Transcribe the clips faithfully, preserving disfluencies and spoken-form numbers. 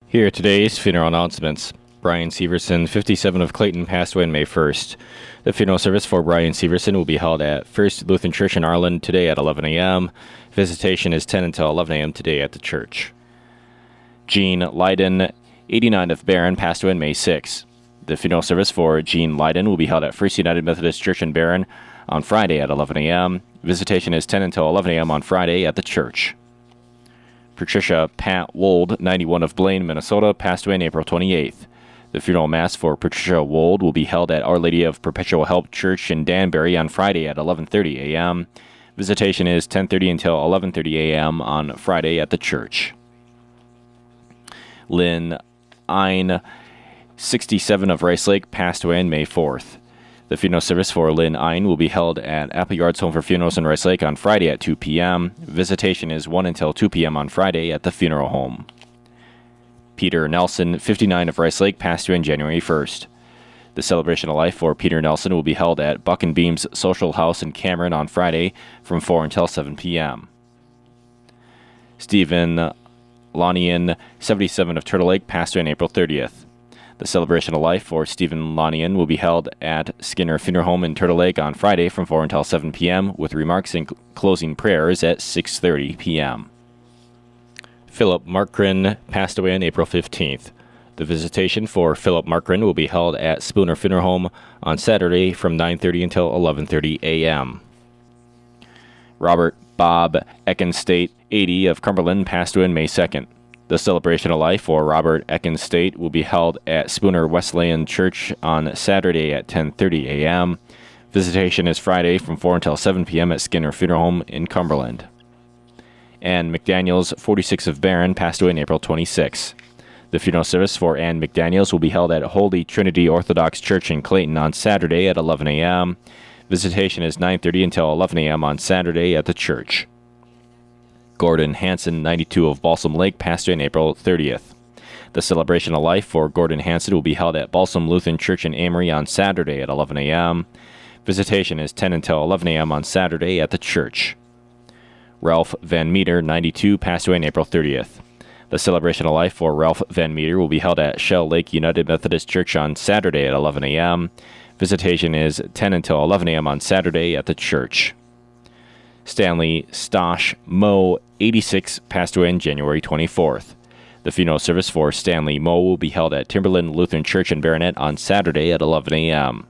Here are today's funeral announcements. Brian Severson, fifty-seven, of Clayton, passed away on May first. The funeral service for Brian Severson will be held at First Lutheran Church in Arlen today at eleven a.m. Visitation is ten until eleven a.m. today at the church. Gene Leiden, eighty-nine, of Barron, passed away on May sixth. The funeral service for Gene Leiden will be held at First United Methodist Church in Barron on Friday at eleven a.m. Visitation is ten until eleven a.m. on Friday at the church. Patricia Pat Wold, ninety-one, of Blaine, Minnesota, passed away on April twenty-eighth. The funeral mass for Patricia Wold will be held at Our Lady of Perpetual Help Church in Danbury on Friday at eleven thirty a.m. Visitation is ten thirty until eleven thirty a.m. on Friday at the church. Lynn Ein, sixty-seven, of Rice Lake, passed away on May fourth. The funeral service for Lynn Ein will be held at Appleyard's Home for Funerals in Rice Lake on Friday at two p.m. Visitation is one until two p.m. on Friday at the funeral home. Peter Nelson, fifty-nine, of Rice Lake, passed away on January first. The celebration of life for Peter Nelson will be held at Buck and Beam's Social House in Cameron on Friday from four until seven p.m. Stephen Lanian, seventy-seven, of Turtle Lake, passed away on April thirtieth. The celebration of life for Stephen Lanian will be held at Skinner Funeral Home in Turtle Lake on Friday from four until seven p.m. with remarks and closing prayers at six thirty p.m. Philip Markren passed away on April fifteenth. The visitation for Philip Markren will be held at Spooner Funeral Home on Saturday from nine thirty until eleven thirty a.m. Robert Bob Eckenstate, eighty, of Cumberland, passed away on May second. The celebration of life for Robert Eckenstate will be held at Spooner Wesleyan Church on Saturday at ten thirty a.m. Visitation is Friday from four until seven p.m. at Skinner Funeral Home in Cumberland. Ann McDaniels, forty-six, of Barron, passed away on April twenty-sixth. The funeral service for Ann McDaniels will be held at Holy Trinity Orthodox Church in Clayton on Saturday at eleven a.m. Visitation is nine thirty until eleven a.m. on Saturday at the church. Gordon Hansen, ninety-two, of Balsam Lake, passed away on April thirtieth. The celebration of life for Gordon Hansen will be held at Balsam Lutheran Church in Amory on Saturday at eleven a.m. Visitation is ten until eleven a.m. on Saturday at the church. Ralph Van Meter, ninety-two, passed away on April thirtieth. The celebration of life for Ralph Van Meter will be held at Shell Lake United Methodist Church on Saturday at eleven a.m. Visitation is ten until eleven a.m. on Saturday at the church. Stanley Stosh Moe, eighty-six, passed away on January twenty-fourth. The funeral service for Stanley Moe will be held at Timberland Lutheran Church in Baronet on Saturday at eleven a.m.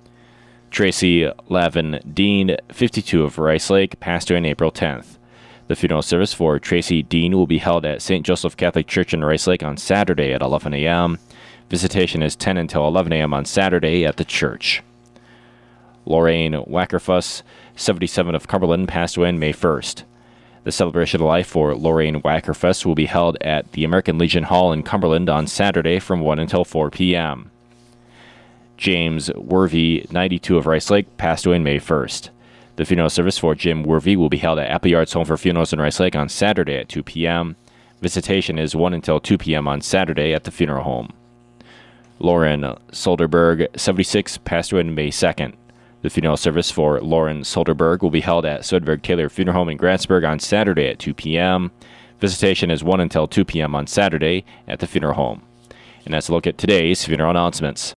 Tracy Lavin Dean, fifty-two, of Rice Lake, passed away on April tenth. The funeral service for Tracy Dean will be held at Saint Joseph Catholic Church in Rice Lake on Saturday at eleven a.m. Visitation is ten until eleven a.m. on Saturday at the church. Lorraine Wackerfuss, seventy-seven, of Cumberland, passed away on May first. The celebration of life for Lorraine Wackerfuss will be held at the American Legion Hall in Cumberland on Saturday from one until four p.m. James Worvey, ninety-two, of Rice Lake, passed away on May first. The funeral service for Jim Worvey will be held at Appleyard's Home for Funerals in Rice Lake on Saturday at two p.m. Visitation is one until two p.m. on Saturday at the funeral home. Lauren Solderberg, seventy-six, passed away on May second. The funeral service for Lauren Solderberg will be held at Soderberg Taylor Funeral Home in Grantsburg on Saturday at two p.m. Visitation is one until two p.m. on Saturday at the funeral home. And that's a look at today's funeral announcements.